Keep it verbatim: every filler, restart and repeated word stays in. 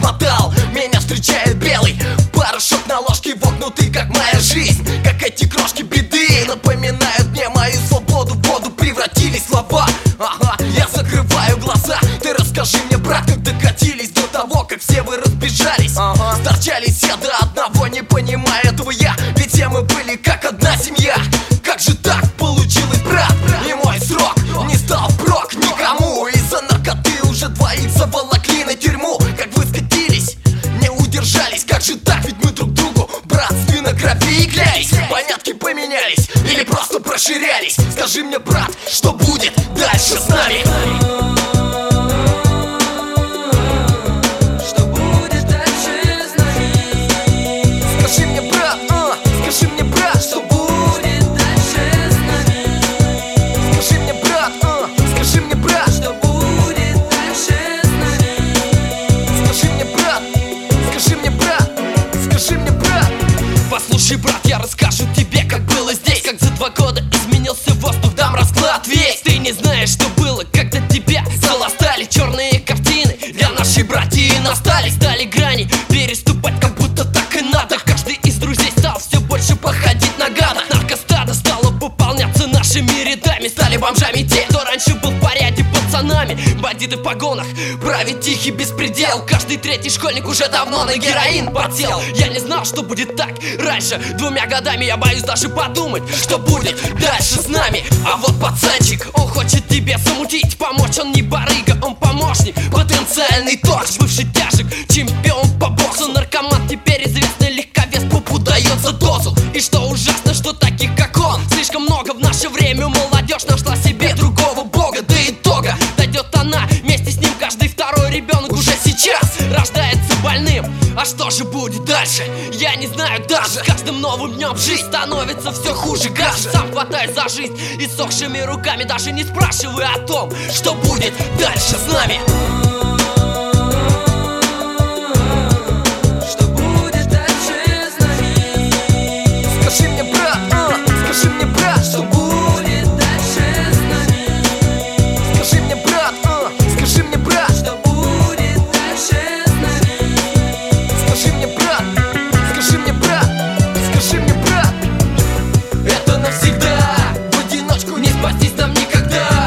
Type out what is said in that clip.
отмотал. Меня встречает белый порошок на ложке, вогнутый, как моя жизнь. Как эти крошки беды напоминают мне мою свободу. В воду превратились слова. Ага, я закрываю глаза. Ты расскажи мне, брат, как докатились до того, как все вы разбежались. Ага. Сторчались все до одного, не понимая этого я. Ведь все мы были как одна семья. Как же так получилось, брат? И мой срок не стал впрок никому. Из-за наркоты уже двоих заволокли на тюрьму. Как вы скатились, не удержались. Как же так, ведь мы друг другу братственно крови и клялись. Понятки поменялись или просто проширялись. Скажи мне, брат, что будет дальше с нами? Послушай, брат, я расскажу тебе, как было здесь. Как за два года изменился воздух, дам расклад весь. Ты не знаешь, что было, когда тебя заластали. Черные картины для нашей братьи настали. Стали грани переступать, как будто так и надо. Каждый из друзей стал все больше походить на гада. Наркостадо стало пополняться нашими рядами. Стали бомжами те, кто раньше был в порядке пацанами. Бандиты в погонах, правит тихий беспредел. Каждый третий школьник уже давно на героин подсел. Я не знал, что будет так раньше. Двумя годами я боюсь даже подумать, что будет дальше с нами. А вот пацанчик, он хочет тебе замутить. Помочь он не барыга, он помощник, потенциальный торч. Бывший тяжек, чемпион по боксу. Наркоман, теперь известный легковес, пупу дает за дозу. И что ужасно, что таких как он слишком много в наше время. Молодежь нашла себе другого бога. До итога дойдет она, вместе с ним каждый второй ребенок уже сейчас рождается больным. А что же будет дальше? Я не знаю даже. С каждым новым днем жизнь становится все хуже, гаже. Сам хватаюсь за жизнь иссохшими руками, даже не спрашивая о том, что будет дальше с нами. Что будет дальше с нами? Скажи мне, брат, а, скажи мне, брат, что будет дальше с нами? Скажи мне, брат, а, скажи мне, брат, что будет дальше с нами? Скажи мне, брат, скажи мне, брат, скажи мне, брат. Это навсегда, в одиночку не спастись нам никогда.